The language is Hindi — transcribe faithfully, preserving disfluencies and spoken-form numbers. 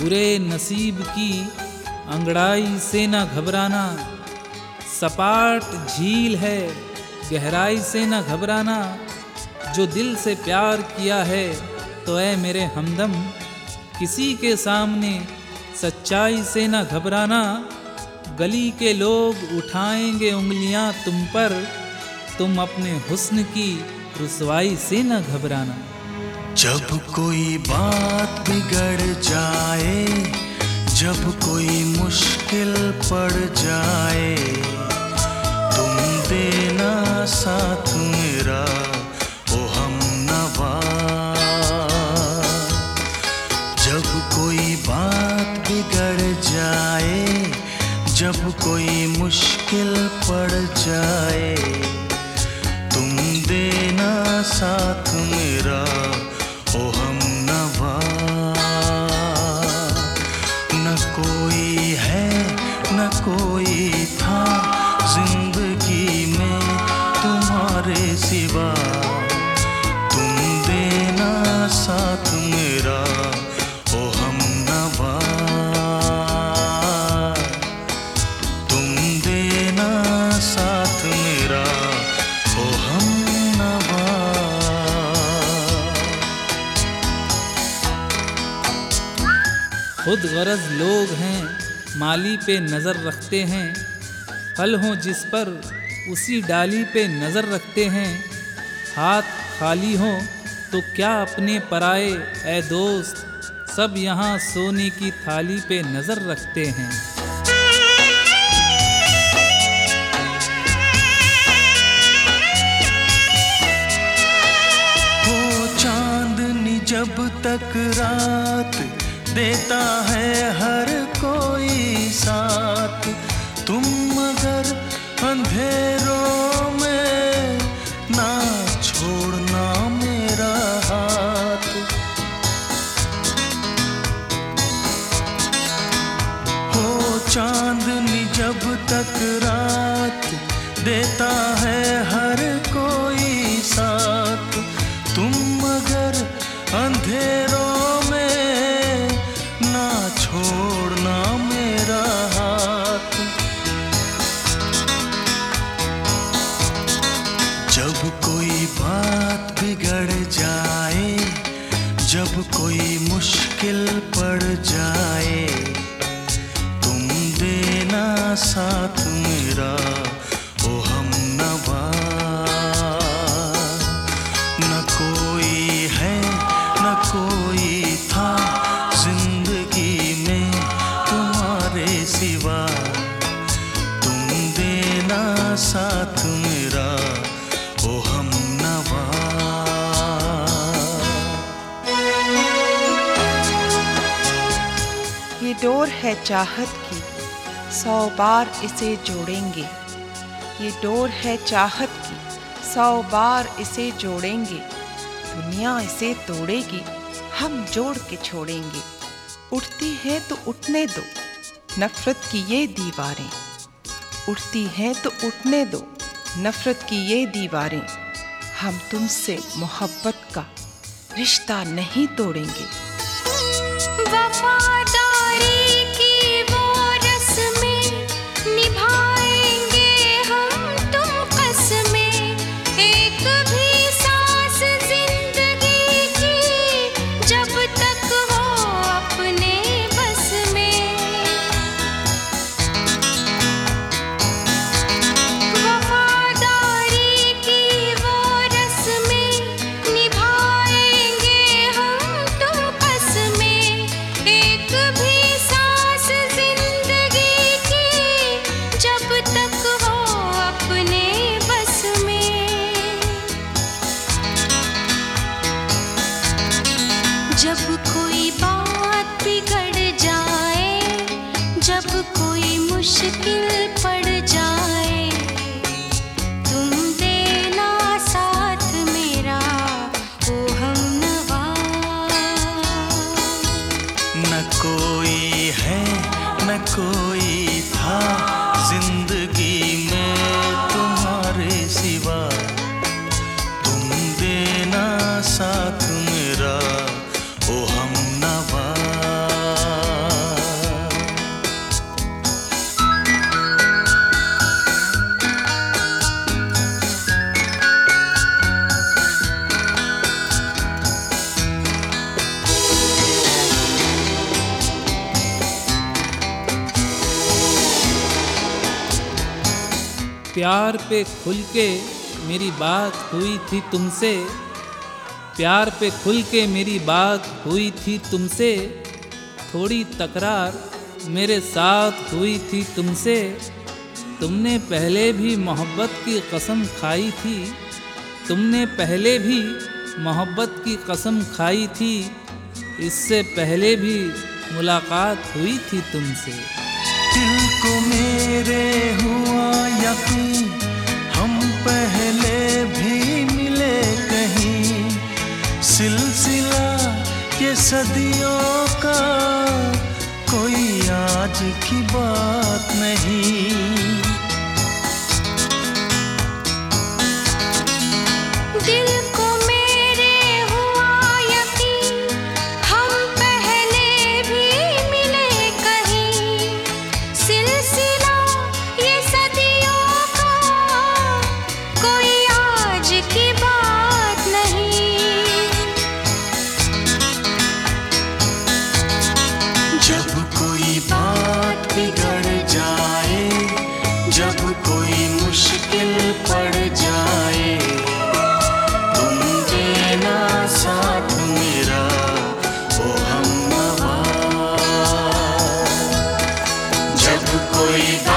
बुरे नसीब की अंगड़ाई से न घबराना। सपाट झील है गहराई से न घबराना। जो दिल से प्यार किया है तो ऐ मेरे हमदम, किसी के सामने सच्चाई से न घबराना। गली के लोग उठाएंगे उंगलियां तुम पर, तुम अपने हुस्न की रुसवाई से न घबराना। जब कोई बात बिगड़ जाए, जब कोई मुश्किल पड़ जाए, तुम देना साथ मेरा ओ हमनवा। जब कोई बात बिगड़ जाए, जब कोई मुश्किल पड़ जाए, तुम देना साथ मेरा ओ हमनवा। न कोई है न कोई था जिंदगी में तुम्हारे सिवा, तुम देना साथ मेरा ओ हमनवा। तुम देना साथ मेरा ओ हमनवा। खुद गरज लोग हैं माली पे नज़र रखते हैं, फल हों जिस पर उसी डाली पे नज़र रखते हैं। हाथ खाली हो तो क्या अपने पराए ऐ दोस्त, सब यहाँ सोने की थाली पे नज़र रखते हैं। हो चांदनी जब तक रात देता है हर कोई साथ, तुम मगर अंधेरों में ना छोड़ना मेरा हाथ। हो चांदनी जब तक रात देता है हर कोई साथ, तुम मगर अंधेरों में ना छोड़ना मेरा हाथ। जब कोई बात बिगड़ जाए, जब कोई मुश्किल पड़ जाए, तुम देना साथ मेरा ओ हमनवा। न कोई है न कोई था जिंदगी में तुम्हारे सिवा, तुम देना साथ मेरा ओ हमनवा। ये डोर है चाहत की, सौ बार इसे जोड़ेंगे। ये डोर है चाहत की, सौ बार इसे जोड़ेंगे। दुनिया इसे तोड़ेगी, हम जोड़ के छोड़ेंगे। उठती है तो उठने दो नफरत की ये दीवारें, उठती हैं तो उठने दो नफरत की ये दीवारें। हम तुमसे मोहब्बत का रिश्ता नहीं तोड़ेंगे। वफादारी की वो रस्में निभाएंगे हम तुम कसमें, एक भी सांस जिंदगी की जब तक हो अपने बस में। वफादारी की वो रस्में निभाएंगे हम तुम कसमें, एक भी सांस जिंदगी की जब तक हो अपने बस में। जब कोई बात बिगड़ जाए, जब कोई मुश्किल पड़ जाए, तुम देना साथ मेरा ओ हमनवा। न कोई है न कोई था जिंदगी में तुम्हारे सिवा, तुम देना साथ मेरा ओ हमनवा। प्यार पे खुल के मेरी बात हुई थी तुमसे, प्यार पे खुल के मेरी बात हुई थी तुमसे, थोड़ी तकरार मेरे साथ हुई थी तुमसे। तुमने पहले भी मोहब्बत की कसम खाई थी, तुमने पहले भी मोहब्बत की कसम खाई थी, इससे पहले भी मुलाकात हुई थी तुमसे। दिल को मेरे हुआ यकीन, हम पहले भी मिले कहीं, सिलसिला ये सदियों का, कोई आज की बात नहीं। दिल को मेरे हुआ यकीन, हम पहले भी मिले कहीं, सिलसिला ये सदियों का, कोई आज की बात नहीं। जब कोई बात बिगड़ जाए, जब कोई मुश्किल पड़ जाए, तुम देना साथ मेरा ओ हमनवा। जब कोई